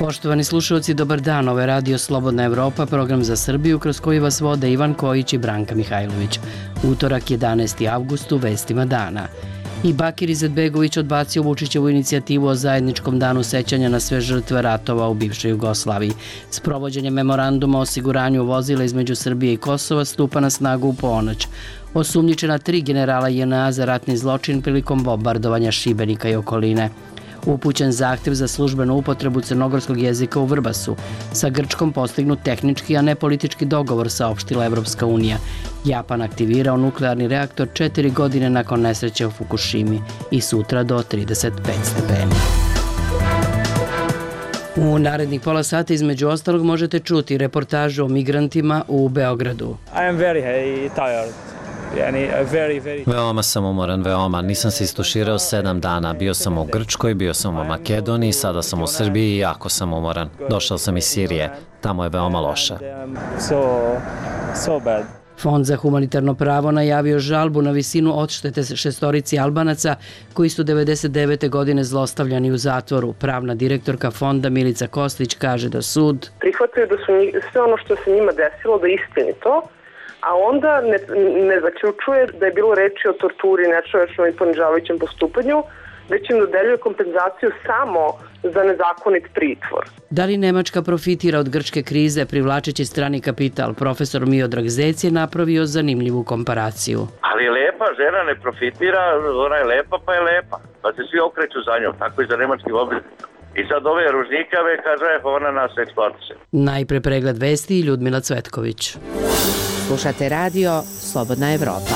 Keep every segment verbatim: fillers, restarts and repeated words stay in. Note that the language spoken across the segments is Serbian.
Poštovani slušalci, dobar dan. Ovo je Radio Slobodna Evropa, program za Srbiju kroz koji vas vode Ivan Kojić i Branka Mihajlović. Utorak jedanaesti avgust u vestima dana. I Bakir Izetbegović odbacio Vučićevu inicijativu o zajedničkom danu sećanja na sve žrtve ratova u bivšoj Jugoslaviji. Sprovođenje memoranduma o osiguranju vozila između Srbije i Kosova stupa na snagu u ponoć. Osumnjičena tri generala J N A za ratni zločin prilikom bombardovanja Šibenika i okoline. Upućen zahtev za službenu upotrebu crnogorskog jezika u Vrbasu. Sa Grčkom postignut tehnički, a ne politički dogovor, saopštila Evropska unija. Japan aktivirao nuklearni reaktor četiri godine nakon nesreće u Fukushimi i sutra do trideset pet stepeni. U narednih pola sata između ostalog možete čuti reportažu o migrantima u Beogradu. I am very tired. Veoma sam umoran, veoma. Nisam se istuširao sedam dana. Bio sam u Grčkoj, bio sam u Makedoniji, sada sam u Srbiji i jako sam umoran. Došao sam iz Sirije. Tamo je veoma loše. Fond za humanitarno pravo najavio žalbu na visinu odštete šestorici Albanaca koji su devedeset devete godine zlostavljani u zatvoru. Pravna direktorka fonda Milica Kostić kaže da sud prihvataju da su sve ono što se njima desilo da je istinito, a onda ne, ne zaključuje da je bilo reči o torturi, nečovečnom i ponižavajućem postupanju, već im dodeljuje kompenzaciju samo za nezakonit pritvor. Da li Nemačka profitira od grčke krize privlačeći strani kapital? Profesor Miodrag Zec je napravio zanimljivu komparaciju. Ali lepa žena ne profitira, ona je lepa pa je lepa, pa se svi okreću za njom, tako i za nemačkim obveznicama. I sad ove ružnikave kaže ona nas eksploatiše. Najpre pregled vesti i Ljudmila Cvetković. Slušate radio Slobodna Evropa.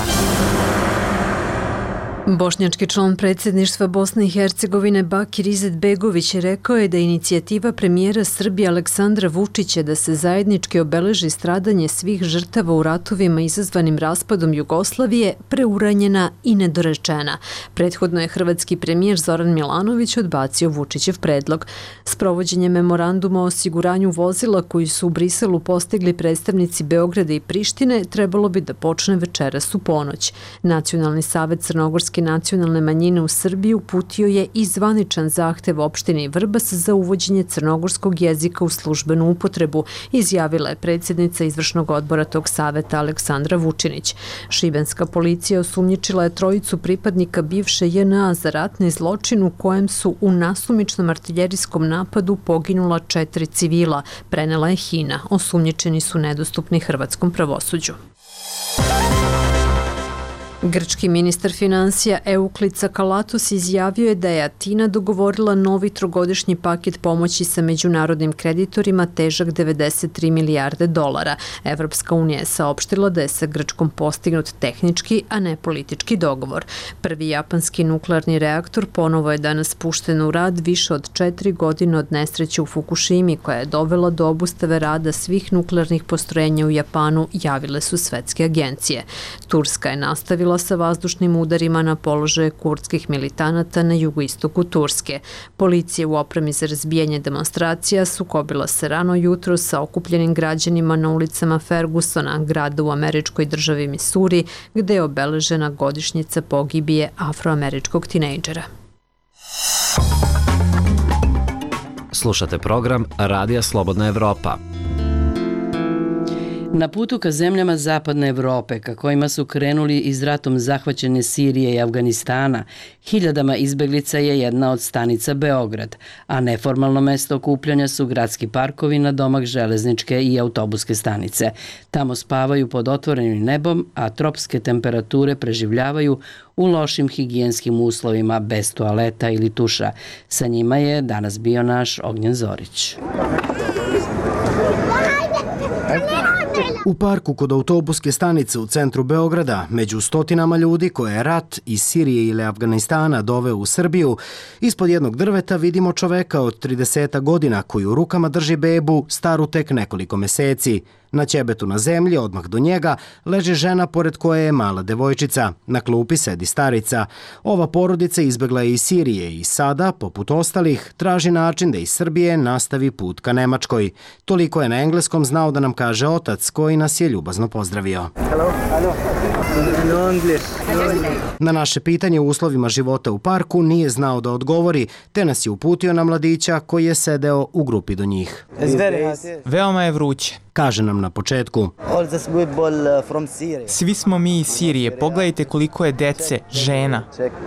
Bošnjački član predsjedništva Bosne i Hercegovine Bakir Izetbegović rekao je da inicijativa premijera Srbije Aleksandra Vučića da se zajednički obeleži stradanje svih žrtava u ratovima izazvanim raspadom Jugoslavije preuranjena i nedorečena. Prethodno je hrvatski premijer Zoran Milanović odbacio Vučićev predlog. Sprovođenje memoranduma o osiguranju vozila koji su u Briselu postigli predstavnici Beograda i Prištine trebalo bi da počne večeras u ponoć. Nacionalni savet Crnogorske nacionalne manjine u Srbiji uputio je i zvaničan zahtev opštini Vrbas za uvođenje crnogorskog jezika u službenu upotrebu, izjavila je predsjednica izvršnog odbora tog saveta Aleksandra Vučinić. Šibenska policija osumnjičila je trojicu pripadnika bivše J N A za ratni zločin u kojem su u nasumičnom artiljerijskom napadu poginula četiri civila, prenela je Hina. Osumnjičeni su nedostupni hrvatskom pravosuđu. Grčki ministar finansija Euklid Tsakalatos izjavio je da je Atina dogovorila novi trogodišnji paket pomoći sa međunarodnim kreditorima težak devedeset tri milijarde dolara. Evropska unija je saopštila da je sa Grčkom postignut tehnički, a ne politički dogovor. Prvi japanski nuklearni reaktor ponovo je danas pušten u rad više od četiri godine od nesreće u Fukushimi koja je dovela do obustave rada svih nuklearnih postrojenja u Japanu, javile su svetske agencije. Turska je nastavila sa vazdušnim udarima na položaje kurdskih militanata na jugoistoku Turske. Policija u opremi za razbijanje demonstracija sukobila se rano jutro sa okupljenim građanima na ulicama Fergusona, grada u američkoj državi Misuri, gde je obeležena godišnjica pogibije afroameričkog tinejdžera. Slušate program Radija Slobodna Evropa. Na putu ka zemljama Zapadne Evrope, ka kojima su krenuli iz ratom zahvaćene Sirije i Afganistana, hiljadama izbeglica je jedna od stanica Beograd, a neformalno mesto okupljanja su gradski parkovi na domak železničke i autobuske stanice. Tamo spavaju pod otvorenim nebom, a tropske temperature preživljavaju u lošim higijenskim uslovima bez toaleta ili tuša. Sa njima je danas bio naš Ognjen Zorić. U parku kod autobuske stanice u centru Beograda, među stotinama ljudi koje je rat iz Sirije ili Afganistana doveo u Srbiju, ispod jednog drveta vidimo čoveka od trideset godina koji u rukama drži bebu staru tek nekoliko meseci. Na ćebetu na zemlji, odmah do njega, leži žena pored koje je mala devojčica. Na klupi sedi starica. Ova porodica izbegla je iz Sirije i sada, poput ostalih, traži način da iz Srbije nastavi put ka Nemačkoj. Toliko je na engleskom znao da nam kaže otac koji nas je ljubazno pozdravio. Hello. Hello. Na naše pitanje u uslovima života u parku nije znao da odgovori, te nas je uputio na mladića koji je sedeo u grupi do njih. Veoma je vruće. Kaže nam na početku. Svi smo mi iz Sirije, pogledajte koliko je dece, žena.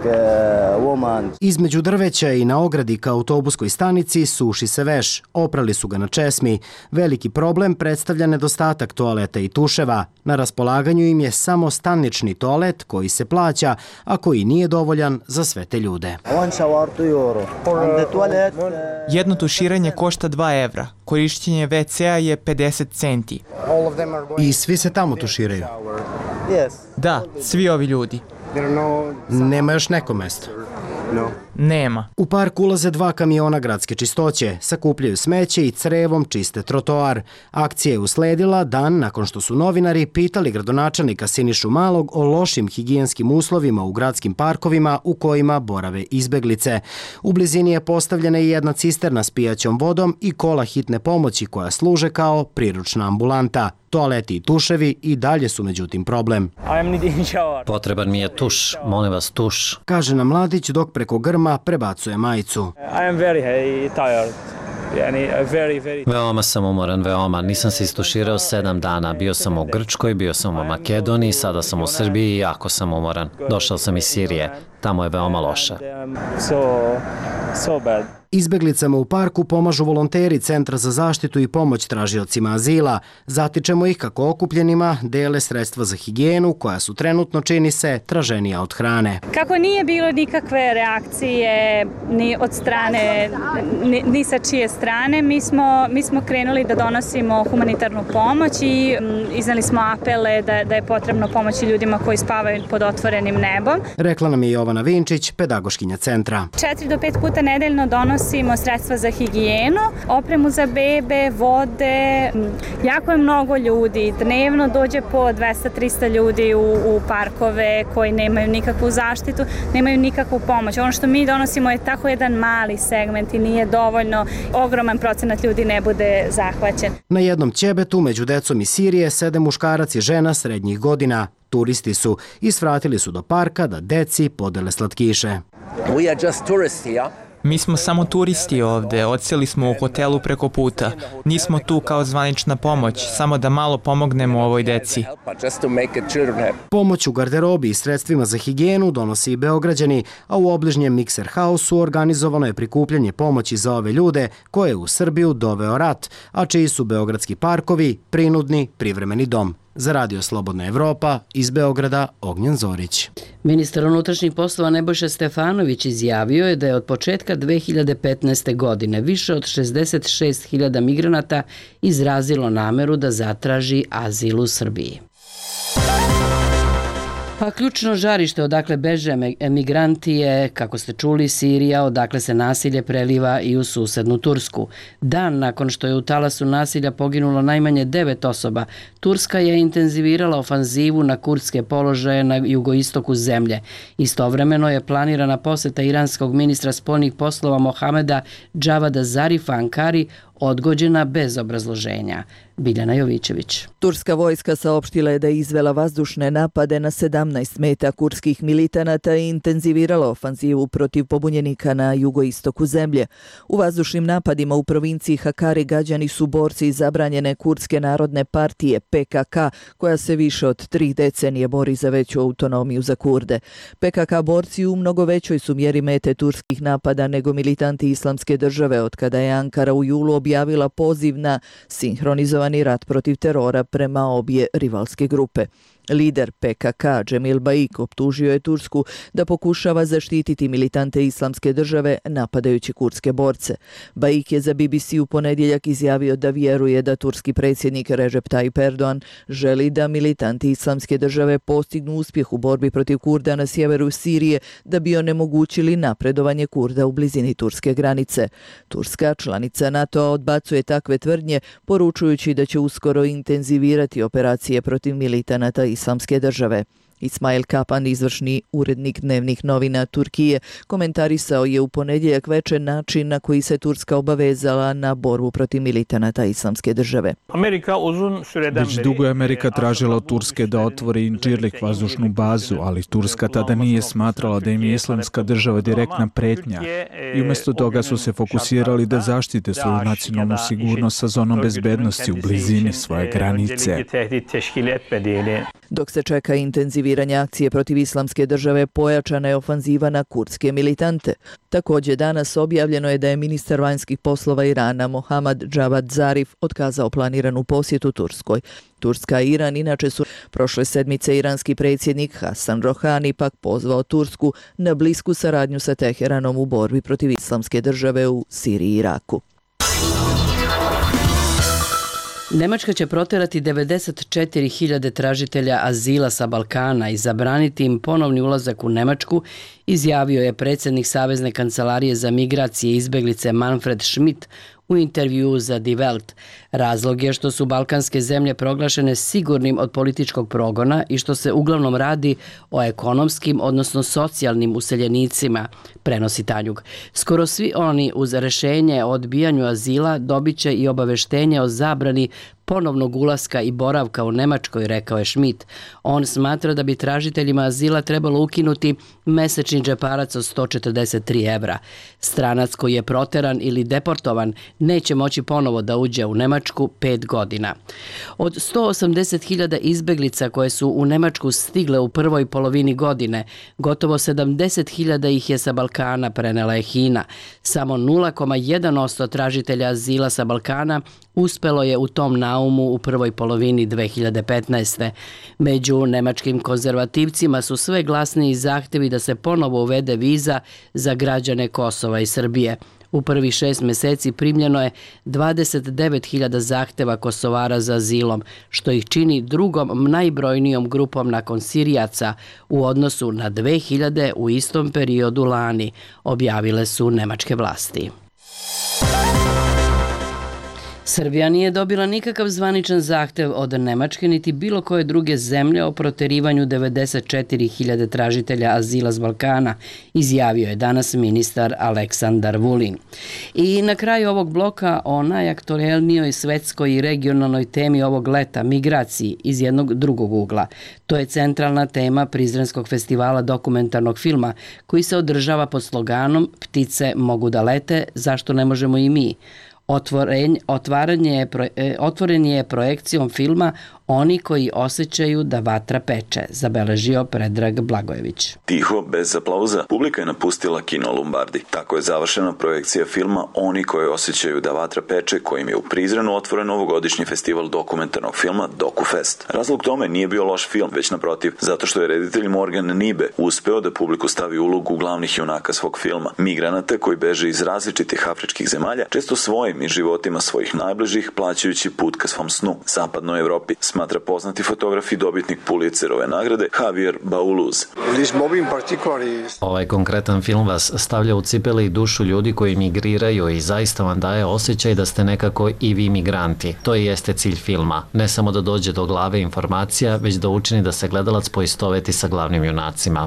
Između drveća i na ogradi ka autobuskoj stanici suši se veš, oprali su ga na česmi. Veliki problem predstavlja nedostatak toaleta i tuševa. Na raspolaganju im je samo stanični toalet koji se plaća, a koji nije dovoljan za sve te ljude. Jedno tuširanje košta dva evra, korišćenje ve ce a je pedeset centi. I svi se tamo tuširaju? Da, svi ovi ljudi. Nema još neko mesto? Nema. U park ulaze dva kamiona gradske čistoće, sakupljaju smeće i crevom čiste trotoar. Akcija je usledila dan nakon što su novinari pitali gradonačelnika Sinišu Malog o lošim higijenskim uslovima u gradskim parkovima u kojima borave izbeglice. U blizini je postavljena i jedna cisterna s pijaćom vodom i kola hitne pomoći koja služe kao priručna ambulanta. Toaleti i tuševi i dalje su međutim problem. Potreban mi je tuš, molim vas tuš. Kaže nam mladić dok preko grma prebacuje majicu. Veoma sam umoran, veoma. Nisam se istuširao sedam dana. Bio sam u Grčkoj, bio sam u Makedoniji, sada sam u Srbiji i jako sam umoran. Došao sam iz Sirije. Tamo je veoma loše. Izbeglicama u parku pomažu volonteri Centra za zaštitu i pomoć tražiocima azila. Zatičemo ih kako okupljenima dele sredstva za higijenu koja su trenutno, čini se, traženija od hrane. Kako nije bilo nikakve reakcije ni od strane, ni, ni sa čije strane, mi smo, mi smo krenuli da donosimo humanitarnu pomoć i m, iznali smo apele da, da je potrebno pomoći ljudima koji spavaju pod otvorenim nebom. Rekla nam je Jovana Vinčić, pedagoškinja centra. Četiri do pet puta nedeljno donosimo Nosimo sredstva za higijenu, opremu za bebe, vode. Jako je mnogo ljudi. Dnevno dođe po dvesta do trista ljudi u, u parkove koji nemaju nikakvu zaštitu, nemaju nikakvu pomoć. Ono što mi donosimo je tako jedan mali segment i nije dovoljno. Ogroman procenat ljudi ne bude zahvaćen. Na jednom ćebetu među decom iz Sirije sede muškarac i žena srednjih godina. Turisti su i svratili su do parka da deci podele slatkiše. We are just tourists here. Mi smo samo turisti ovde, odseli smo u hotelu preko puta. Nismo tu kao zvanična pomoć, samo da malo pomognemo ovoj deci. Pomoć u garderobi i sredstvima za higijenu donosi i Beograđani, a u obližnjem Mikser Hausu organizovano je prikupljanje pomoći za ove ljude koje je u Srbiju doveo rat, a čiji su beogradski parkovi prinudni privremeni dom. Za Radio Slobodna Evropa, iz Beograda, Ognjen Zorić. Ministar unutrašnjih poslova Nebojša Stefanović izjavio je da je od početka dve hiljade petnaeste. godine više od šezdeset šest hiljada migranata izrazilo nameru da zatraži azil u Srbiji. Pa ključno žarište odakle beže emigranti je, kako ste čuli, Sirija, odakle se nasilje preliva i u susednu Tursku. Dan nakon što je u talasu nasilja poginulo najmanje devet osoba, Turska je intenzivirala ofanzivu na kurdske položaje na jugoistoku zemlje. Istovremeno je planirana poseta iranskog ministra spoljnih poslova Mohameda Džavada Zarifa Ankari odgođena bez obrazloženja. Biljana Jovićević. Turska vojska saopštila je da je izvela vazdušne napade na sedamnaest meta kurdskih militanata i intenzivirala ofanzivu protiv pobunjenika na jugoistoku zemlje. U vazdušnim napadima u provinciji Hakari gađani su borci iz zabranjene kurdske narodne partije P K K, koja se više od tri decenije bori za veću autonomiju za Kurde. P K K borci u mnogo većoj su mjeri mete turskih napada nego militanti Islamske države, od kada je Ankara u julu objavila poziv na sinhronizovani rat protiv terora prema obje rivalske grupe. Lider P K K, Džemil Baik, optužio je Tursku da pokušava zaštititi militante Islamske države napadajući kurdske borce. Baik je za B B C u ponedjeljak izjavio da vjeruje da turski predsjednik Recep Tayyip Erdogan želi da militanti Islamske države postignu uspjeh u borbi protiv Kurda na sjeveru Sirije da bi onemogućili napredovanje Kurda u blizini turske granice. Turska, članica NATO, odbacuje takve tvrdnje, poručujući da će uskoro intenzivirati operacije protiv militanata Islamske države. Ismail Kapan, izvršni urednik dnevnih novina Turkije, komentarisao je u ponedjeljak veče način na koji se Turska obavezala na borbu protiv militanata Islamske države. Već dugo je Amerika tražila od Turske da otvori Incirlik vazdušnu bazu, ali Turska tada nije smatrala da im je Islamska država direktna pretnja i umjesto toga su se fokusirali da zaštite svoju nacionalnu sigurnost sa zonom bezbednosti u blizini svoje granice. Dok se čeka intenziviranje akcije protiv Islamske države, pojačana je ofanziva na kurdske militante. Također danas objavljeno je da je ministar vanjskih poslova Irana Mohammad Javad Zarif otkazao planiranu posjetu Turskoj. Turska i Iran inače su prošle sedmice iranski predsjednik Hasan Rohani pak pozvao Tursku na blisku saradnju sa Teheranom u borbi protiv Islamske države u Siriji i Iraku. Nemačka će proterati devedeset četiri hiljade tražitelja azila sa Balkana i zabraniti im ponovni ulazak u Nemačku, izjavio je predsjednik Savezne kancelarije za migracije i izbeglice Manfred Schmidt u intervjuu za Die Welt. Razlog je što su balkanske zemlje proglašene sigurnim od političkog progona i što se uglavnom radi o ekonomskim, odnosno socijalnim useljenicima, prenosi Tanjug. Skoro svi oni uz rešenje o odbijanju azila dobit će i obaveštenje o zabrani ponovnog ulaska i boravka u Nemačkoj, rekao je Schmidt. On smatra da bi tražiteljima azila trebalo ukinuti mesečni džeparac od sto četrdeset tri evra. Stranac koji je proteran ili deportovan neće moći ponovo da uđe u Nemačku pet godina. Od sto osamdeset hiljada izbeglica koje su u Nemačku stigle u prvoj polovini godine, gotovo sedamdeset hiljada ih je sa Balkana, prenela je Hina. Samo nula zarez jedan posto tražitelja azila sa Balkana uspelo je u tom naumu u prvoj polovini dve hiljade petnaeste. Među nemačkim konzervativcima su sve glasniji zahtevi da se ponovo uvede viza za građane Kosova i Srbije. U prvih šest meseci primljeno je dvadeset devet hiljada zahteva Kosovara za azilom, što ih čini drugom najbrojnijom grupom nakon Sirijaca u odnosu na dve hiljade u istom periodu lani, objavile su nemačke vlasti. Srbija nije dobila nikakav zvaničan zahtev od Nemačke niti bilo koje druge zemlje o proterivanju devedeset četiri hiljade tražitelja azila s Balkana, izjavio je danas ministar Aleksandar Vulin. I na kraju ovog bloka o najaktuelnijoj svetskoj i regionalnoj temi ovog leta, migraciji, iz jednog drugog ugla. To je centralna tema Prizrenskog festivala dokumentarnog filma koji se održava pod sloganom Ptice mogu da lete, zašto ne možemo i mi? Otvoren, otvaranje je, otvoren je projekcijom filma Oni koji osjećaju da vatra peče, zabeležio Predrag Blagojević. Tiho, bez aplauza, publika je napustila kino Lombardi. Tako je završena projekcija filma Oni koji osjećaju da vatra peče, kojim je u Prizrenu otvoren novogodišnji festival dokumentarnog filma DokuFest. Razlog tome nije bio loš film, već naprotiv, zato što je reditelj Morgan Nibe uspeo da publiku stavi u ulogu glavnih junaka svog filma, migranata koji beže iz različitih afričkih zemalja, često svojim i životima svojih najbližih, plaćajući put ka svom snu, zapadnoj Evropi, smatra poznati fotograf i dobitnik Pulitzerove nagrade Javier Bauluz. Ovaj konkretan film vas stavlja u cipele i dušu ljudi koji migriraju i zaista vam daje osjećaj da ste nekako i vi migranti. To i jeste cilj filma. Ne samo da dođe do glave informacija, već da učini da se gledalac poistoveti sa glavnim junacima.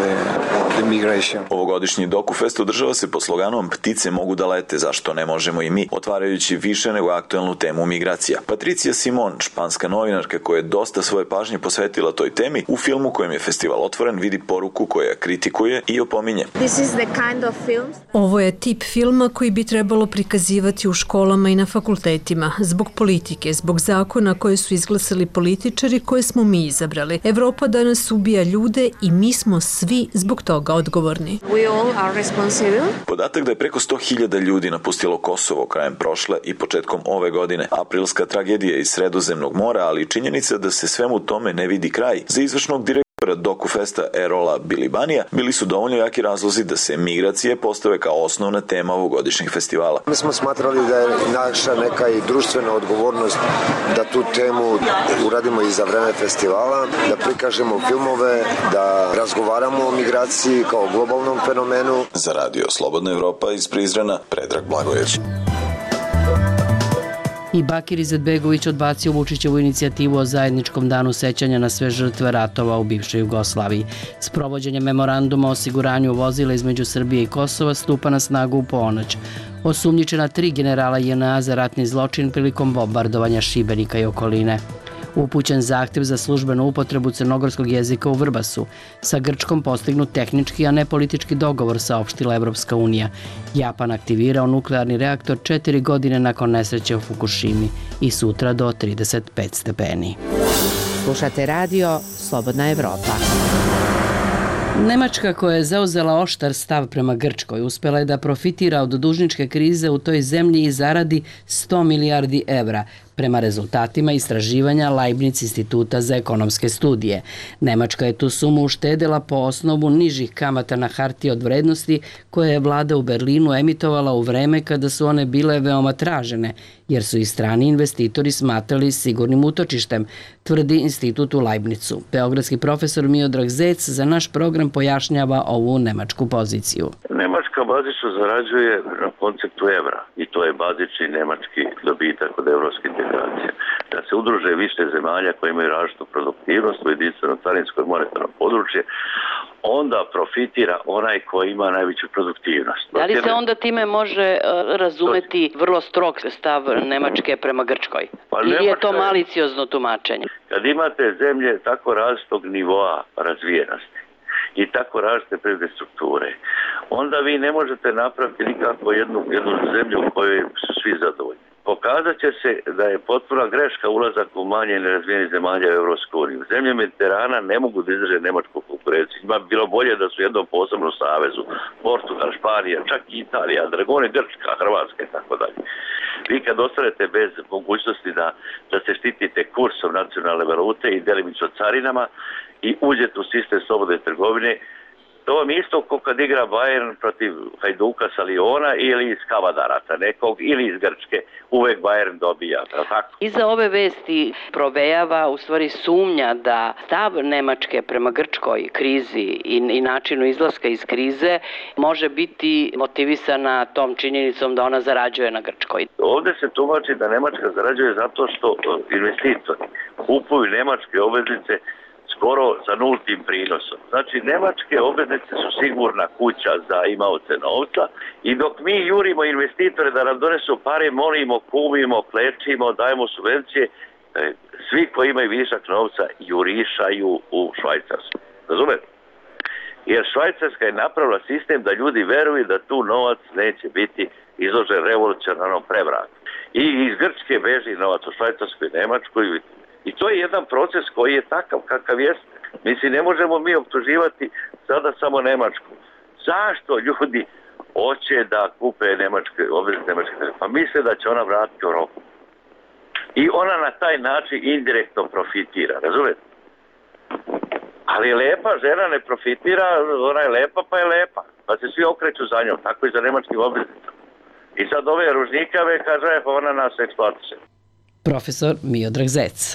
Ovogodišnji DokuFest održava se pod sloganom Ptice mogu da lete, zašto ne možemo i mi, otvarajući više nego aktuelnu temu migracija. Patricija Simon, španska novinarka koja je dosta svoje pažnje posvetila toj temi, u filmu kojem je festival otvoren vidi poruku koja kritikuje i opominje. Kind of Ovo je tip filma koji bi trebalo prikazivati u školama i na fakultetima, zbog politike, zbog zakona koje su izglasali političari koje smo mi izabrali. Evropa danas ubija ljude i mi smo svi zbog toga odgovorni. Podatak da je preko sto hiljada ljudi napustilo Kosovo krajem prošle i početkom ove godine, aprilska tragedija iz Sredozemnog mora, ali i činjenica da se svemu tome ne vidi kraj, za izvršnog direktora DokuFesta Erola Bilibanija bili su dovoljno jaki razlozi da se migracije postave kao osnovna tema ovogodišnjeg festivala. Mi smo smatrali da je naša neka i društvena odgovornost da tu temu uradimo i za vreme festivala, da prikažemo filmove, da razgovaramo o migraciji kao globalnom fenomenu. Za radio Slobodna Evropa iz Prizrena, Predrag Blagojević. I Bakir Izetbegović odbacio Vučićevu inicijativu o zajedničkom danu sećanja na sve žrtve ratova u bivšoj Jugoslaviji. Sprovođenje memoranduma o osiguranju vozila između Srbije i Kosova stupa na snagu u ponoć. Osumnjičena tri generala J N A za ratni zločin prilikom bombardovanja Šibenika i okoline. Upućen zahtev za službenu upotrebu crnogorskog jezika u Vrbasu. Sa Grčkom postignut tehnički, a ne politički dogovor, saopštila Evropska unija. Japan aktivirao nuklearni reaktor četiri godine nakon nesreće u Fukushimi i sutra do trideset pet stepeni. Slušate radio Slobodna Evropa. Nemačka, koja je zauzela oštar stav prema Grčkoj, uspela je da profitira od dužničke krize u toj zemlji i zaradi sto milijardi evra, prema rezultatima istraživanja Leibniz instituta za ekonomske studije. Nemačka je tu sumu uštedela po osnovu nižih kamata na hartije od vrednosti koje je vlada u Berlinu emitovala u vreme kada su one bile veoma tražene, jer su i strani investitori smatrali sigurnim utočištem, tvrdi institut u Leibnizu. Beogradski profesor Miodrag Zec za naš program pojašnjava ovu nemačku poziciju. Nemačka bazično zarađuje na konceptu evra i to je bazični nemački dobitak od evropske integracije. Da se udruže više zemalja koje imaju različitu produktivnost u jedinstveno carinsko i monetarno područje, onda profitira onaj koji ima najveću produktivnost. Da li se onda time može razumeti vrlo strog stav Nemačke prema Grčkoj? Pa ili je to maliciozno tumačenje? Kad imate zemlje tako različitog nivoa razvijenosti i tako različite privredne strukture, onda vi ne možete napraviti nikako jednu, jednu zemlju u kojoj su svi zadovoljni. Pokazat će se da je potpuna greška ulazak u manje nerazvijenih zemalja u Evropsku uniju. Zemlje Mediterana ne mogu da izdrže nemačku konkurenciju. Ima bilo bolje da su u jednom posebnom savezu. Portugal, Španija, čak i Italija, Dragone, Grčka, Hrvatska i tako dalje. Vi kad ostanete bez mogućnosti da, da se štitite kursom nacionalne valute i delimično carinama i uđete u sistem slobodne trgovine, to vam isto kao kad igra Bayern protiv Hajduka sa Liona ili iz Kavadarata nekog ili iz Grčke, uvek Bayern dobija, tako? Iza ove vesti provejava u stvari sumnja da stav Nemačke prema Grčkoj krizi i, i načinu izlaska iz krize može biti motivisana tom činjenicom da ona zarađuje na Grčkoj. Ovde se tumači da Nemačka zarađuje zato što investitori kupuju nemačke obveznice skoro sa nultim prinosom. Znači, nemačke obveznice su sigurna kuća za imaoce novca i dok mi jurimo investitore da nam donesu pare, molimo, kumimo, klečimo, dajemo subvencije, svi koji imaju višak novca jurišaju u Švajcarsku. Razumete? Jer Švajcarska je napravila sistem da ljudi veruju da tu novac neće biti izložen revolucionarnom prevratu. I iz Grčke beži novac u Švajcarskoj i Nemačkoj. I to je jedan proces koji je takav kakav jest. Mislim, ne možemo mi optuživati sada samo Nemačku. Zašto ljudi hoće da kupe nemačke obveznice nemačke? Pa misle da će ona vratiti u roku. I ona na taj način indirektno profitira, razumete? Ali lepa žena ne profitira, ona je lepa pa je lepa. Pa se svi okreću za njom, tako i za nemačkim obveznicama. I sad ove ružnikave kaže, pa ona nas eksploatiše. Profesor Miodrag Zec.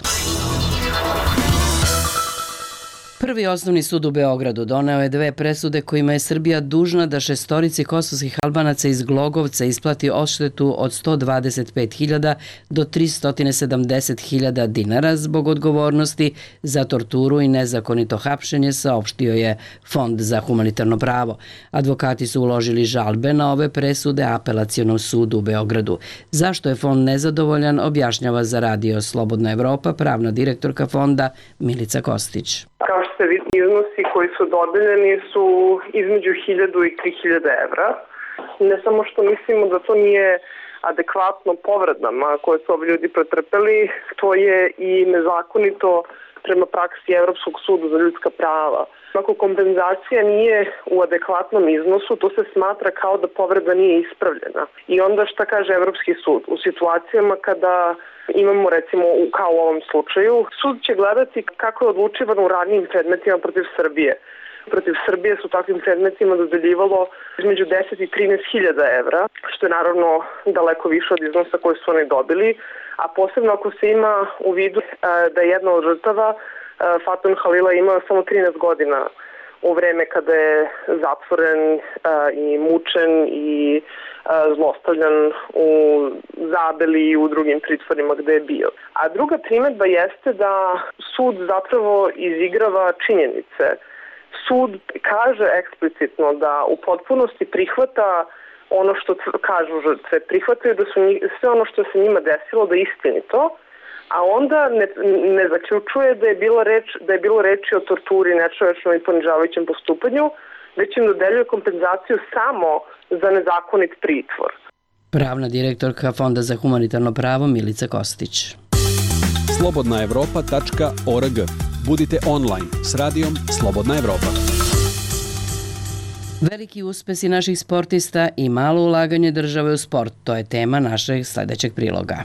Prvi osnovni sud u Beogradu doneo je dve presude kojima je Srbija dužna da šestorici kosovskih Albanaca iz Glogovca isplati odštetu od sto dvadeset pet hiljada do tristo sedamdeset hiljada dinara zbog odgovornosti za torturu i nezakonito hapšenje, saopštio je Fond za humanitarno pravo. Advokati su uložili žalbe na ove presude Apelacionom sudu u Beogradu. Zašto je Fond nezadovoljan, objašnjava za radio Slobodna Evropa pravna direktorka Fonda Milica Kostić. Kao što se vidi, iznosi koji su dodeljeni su između hiljadu i tri hiljade evra. Ne samo što mislimo da to nije adekvatno povredama koje su ovi ljudi pretrpeli, to je i nezakonito prema praksi Evropskog suda za ljudska prava. Ako kompenzacija nije u adekvatnom iznosu, to se smatra kao da povreda nije ispravljena. I onda šta kaže Evropski sud? U situacijama kada imamo, recimo, kao u ovom slučaju, sud će gledati kako je odlučivano u radnim predmetima protiv Srbije. Protiv Srbije su takvim predmetima dodeljivalo između deset i trinaest hiljada evra, što je naravno daleko više od iznosa koje su oni dobili, a posebno ako se ima u vidu da jedna od žrtava, Fatun Halila, ima samo trinaest godina o vreme kada je zatvoren i mučen i zlostavljan u Zabeli i u drugim pritvorima gde je bio. A druga primetba jeste da sud zapravo izigrava činjenice. Sud kaže eksplicitno da u potpunosti prihvata ono što kažu žrtve, prihvataju da su sve ono što se njima desilo da je istinito, a onda ne, ne zaključuje da je bilo reč da je bilo reči o torturi, nečovečnom i ponižavajućem postupanju, već im dodeljuje kompenzaciju samo za nezakonit pritvor. Pravna direktorka Fonda za humanitarno pravo Milica Kostić. slobodna evropa tačka org. Budite online s radijom Slobodna Evropa. Veliki uspesi naših sportista i malo ulaganje države u sport, to je tema našeg sledećeg priloga.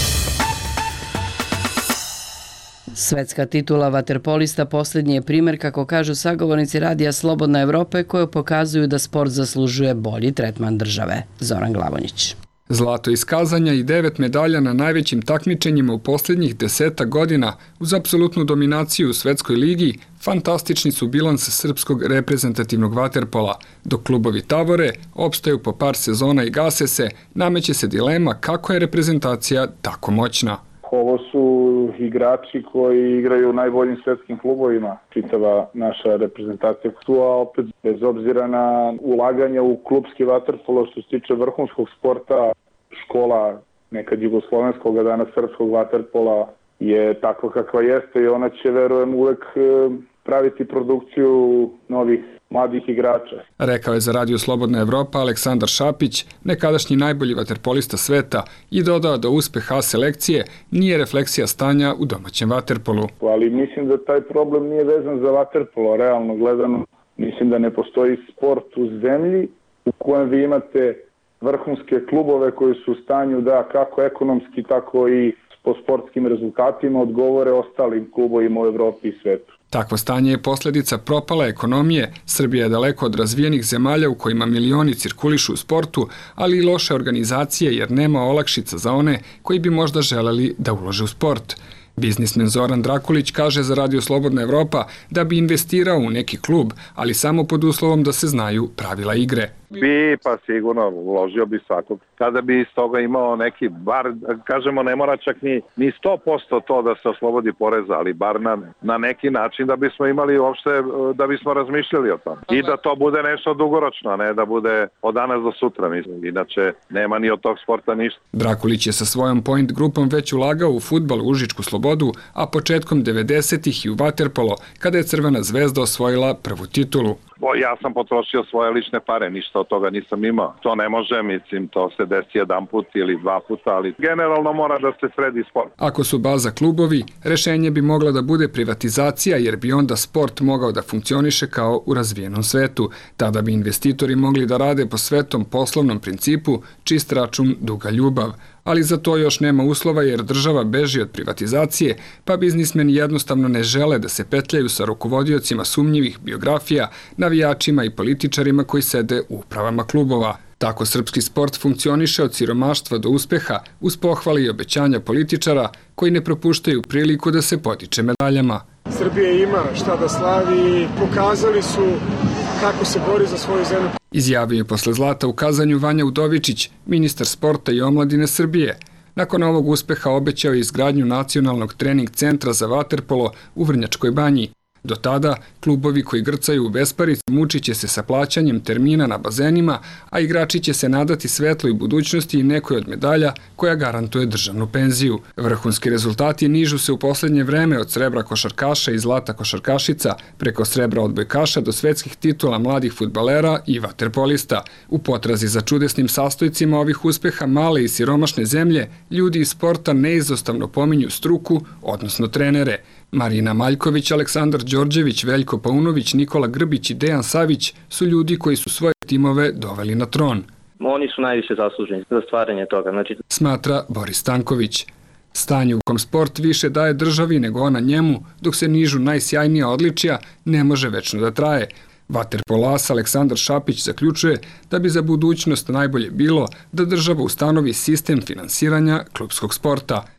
Svetska titula vaterpolista posljednji je primjer, kako kažu sagovornici radija Slobodna Evropa, koje pokazuju da sport zaslužuje bolji tretman države. Zoran Glavonjić. Zlato iz kazanja i devet medalja na najvećim takmičenjima u posljednjih deseta godina uz apsolutnu dominaciju u svetskoj ligi, fantastični su bilans srpskog reprezentativnog vaterpola. Dok klubovi tavore, opstaju po par sezona i gase se, nameće se dilema kako je reprezentacija tako moćna. Ovo su igrači koji igraju u najboljim svetskim klubovima, čitava naša reprezentacija tu, a opet bez obzira na ulaganje u klubski vaterpolo što se tiče vrhunskog sporta, škola nekad jugoslovenskog, a danas srpskog vaterpola je takva kakva jeste i ona će, verujem, uvek praviti produkciju novih mladih igrača. Rekao je za Radio Slobodna Evropa Aleksandar Šapić, nekadašnji najbolji vaterpolista sveta, i dodao da uspeh A selekcije nije refleksija stanja u domaćem vaterpolu. Ali mislim da taj problem nije vezan za vaterpolo, realno gledano. Mislim da ne postoji sport u zemlji u kojem vi imate vrhunske klubove koji su u stanju da kako ekonomski, tako i po sportskim rezultatima odgovore ostalim klubovima u Evropi i svetu. Takvo stanje je posljedica propale ekonomije. Srbija je daleko od razvijenih zemalja u kojima milioni cirkulišu u sportu, ali i loše organizacije jer nema olakšica za one koji bi možda želeli da ulože u sport. Biznismen Zoran Drakulić kaže za Radio Slobodna Evropa da bi investirao u neki klub, ali samo pod uslovom da se znaju pravila igre. Bi, pa sigurno, uložio bi svakog. Kada bi iz toga imao neki, bar, kažemo, ne mora čak ni, ni sto posto to da se oslobodi poreza, ali bar na, na neki način da bismo imali uopšte, da bismo razmišljali o tom. I da to bude nešto dugoročno, ne da bude od danas do sutra, mislim. Inače, nema ni od tog sporta ništa. Drakulić je sa svojom Point grupom već ulagao u fudbal u Užičku Slobodu, a početkom devedesetih i u vaterpolo, kada je Crvena zvezda osvojila prvu titulu. Ja sam potrošio svoje lične pare, ništa od toga nisam imao. To ne može, mislim, to se desi jedan put ili dva puta, ali generalno mora da se sredi sport. Ako su baza klubovi, rešenje bi mogla da bude privatizacija, jer bi onda sport mogao da funkcioniše kao u razvijenom svetu. Tada bi investitori mogli da rade po svetom poslovnom principu, čist račun, duga ljubav. Ali za to još nema uslova jer država beži od privatizacije, pa biznismeni jednostavno ne žele da se petljaju sa rukovodiocima sumnjivih biografija, navijačima i političarima koji sede u upravama klubova. Tako srpski sport funkcioniše od siromaštva do uspeha, uz pohvale i obećanja političara koji ne propuštaju priliku da se potiče medaljama. Srbija ima šta da slavi i pokazali su kako se bori za svoju zemlju. Izjavio je posle zlata u kazanju Vanja Udovičić, ministar sporta i omladine Srbije. Nakon ovog uspeha obećao je izgradnju nacionalnog trening centra za vaterpolo u Vrnjačkoj banji. Do tada, klubovi koji grcaju u besparici mučit će se sa plaćanjem termina na bazenima, a igrači će se nadati svetloj budućnosti i nekoj od medalja koja garantuje državnu penziju. Vrhunski rezultati nižu se u posljednje vreme od srebra košarkaša i zlata košarkašica, preko srebra odbojkaša do svetskih titula mladih fudbalera i vaterpolista. U potrazi za čudesnim sastojcima ovih uspeha male i siromašne zemlje, ljudi iz sporta neizostavno pominju struku, odnosno trenere. Marina Maljković, Aleksandar Đorđević, Veljko Paunović, Nikola Grbić i Dejan Savić su ljudi koji su svoje timove doveli na tron. Oni su najviše zasluženi za stvaranje toga. Znači... Smatra Boris Stanković. Stanje u kom sport više daje državi nego ona njemu, dok se nižu najsjajnija odličija, ne može večno da traje. Vaterpolas Aleksandar Šapić zaključuje da bi za budućnost najbolje bilo da država ustanovi sistem finansiranja klubskog sporta.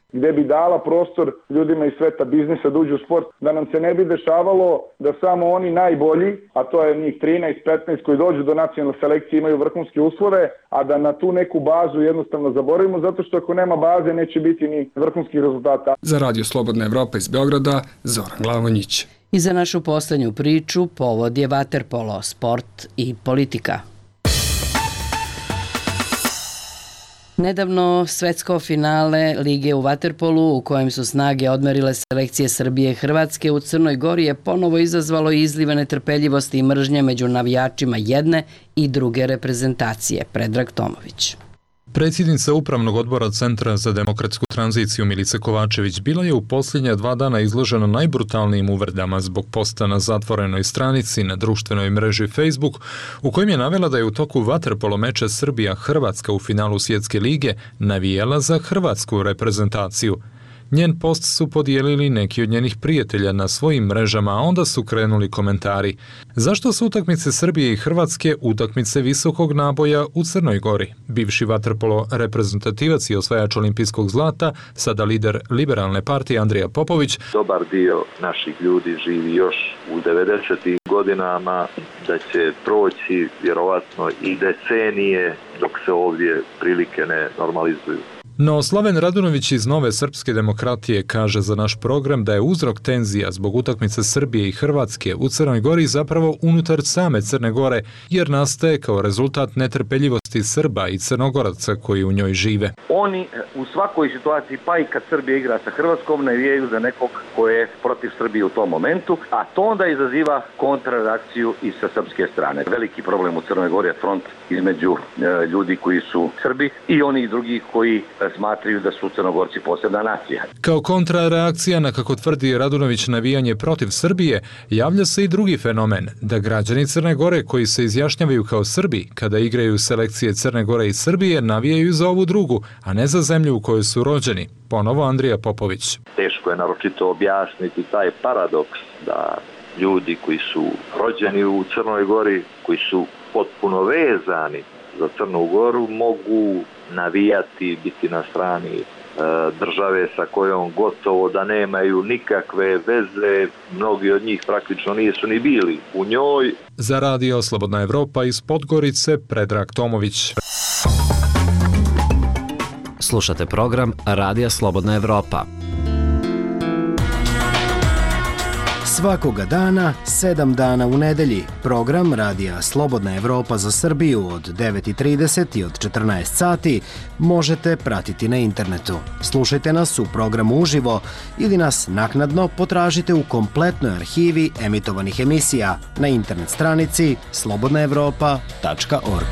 gde bi dala prostor ljudima iz sveta biznisa da uđu u sport, da nam se ne bi dešavalo da samo oni najbolji, a to je njih trinaest petnaest koji dođu do nacionalne selekcije imaju vrhunske uslove, a da na tu neku bazu jednostavno zaboravimo, zato što ako nema baze neće biti ni vrhunskih rezultata. Za Radio Slobodna Evropa iz Beograda, Zoran Glavonjić. I za našu poslednju priču povod je vaterpolo, sport i politika. Nedavno svetsko finale Lige u vaterpolu u kojem su snage odmerile selekcije Srbije i Hrvatske u Crnoj Gori je ponovo izazvalo izlive netrpeljivosti i mržnje među navijačima jedne i druge reprezentacije. Predrag Tomović. Predsjednica Upravnog odbora Centra za demokratsku tranziciju Milica Kovačević bila je u posljednja dva dana izložena najbrutalnijim uvredama zbog posta na zatvorenoj stranici na društvenoj mreži Facebook, u kojem je navela da je u toku vaterpolo meča Srbija-Hrvatska u finalu Svjetske lige navijala za hrvatsku reprezentaciju. Njen post su podijelili neki od njenih prijatelja na svojim mrežama, a onda su krenuli komentari. Zašto su utakmice Srbije i Hrvatske utakmice visokog naboja u Crnoj Gori? Bivši vaterpolo reprezentativac i osvajač olimpijskog zlata, sada lider Liberalne partije Andrija Popović. Dobar dio naših ljudi živi još u devedesetim godinama, da će proći vjerovatno i decenije dok se ovdje prilike ne normalizuju. No, Slaven Radunović iz Nove srpske demokratije kaže za naš program da je uzrok tenzija zbog utakmice Srbije i Hrvatske u Crnoj Gori zapravo unutar same Crne Gore, jer nastaje kao rezultat netrpeljivosti Srba i Crnogoraca koji u njoj žive. Oni u svakoj situaciji, pa i kad Srbija igra sa Hrvatskom, navijaju za nekog ko je protiv Srbije u tom momentu, a to onda izaziva kontrareakciju i sa srpske strane. Veliki problem u Crnoj Gori je front između e, ljudi koji su Srbi i oni drugi koji smatraju da su Crnogorci posebna nacija. Kao kontrareakcija na, kako tvrdi Radunović, navijanje protiv Srbije, javlja se i drugi fenomen, da građani Crne Gore koji se izjašnjavaju kao Srbi, kada igraju selekcije Crne Gore i Srbije, navijaju za ovu drugu, a ne za zemlju u kojoj su rođeni. Ponovo Andrija Popović. Teško je naročito objasniti taj paradoks da ljudi koji su rođeni u Crnoj Gori, koji su potpuno vezani za Crnu Goru, mogu navijati, biti na strani e, države sa kojom gotovo da nemaju nikakve veze, mnogi od njih praktično nisu ni bili u njoj. Za Radio Slobodna Evropa iz Podgorice, Predrag Tomović. Slušate program Radija Slobodna Evropa. Svakoga dana, sedam dana u nedelji, program Radija Slobodna Evropa za Srbiju od devet i trideset i od četrnaest sati možete pratiti na internetu. Slušajte nas u programu uživo ili nas naknadno potražite u kompletnoj arhivi emitovanih emisija na internet stranici slobodna evropa tačka org.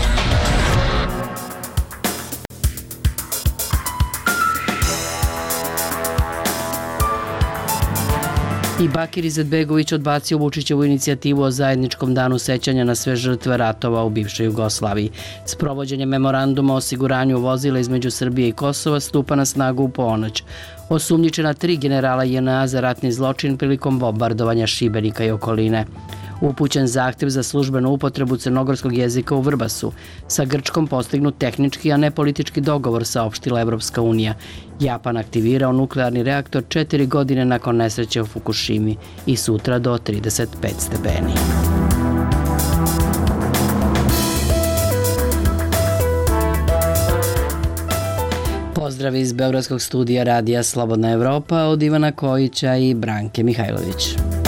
I Bakir Izetbegović odbacio Vučićevu inicijativu o zajedničkom danu sećanja na sve žrtve ratova u bivšoj Jugoslaviji. Sprovođenje memoranduma o osiguranju vozila između Srbije i Kosova stupa na snagu u ponoć. Osumnjičena tri generala J N A za ratni zločin prilikom bombardovanja Šibenika i okoline. Upućen zahtev za službenu upotrebu crnogorskog jezika u Vrbasu. Sa Grčkom postignut tehnički, a ne politički dogovor, saopštila Evropska unija. Japan aktivirao nuklearni reaktor četiri godine nakon nesreće u Fukushimi i sutra do trideset pet stepeni. Pozdrav iz Beogradskog studija Radija Slobodna Evropa od Ivana Kojića i Branke Mihajlović.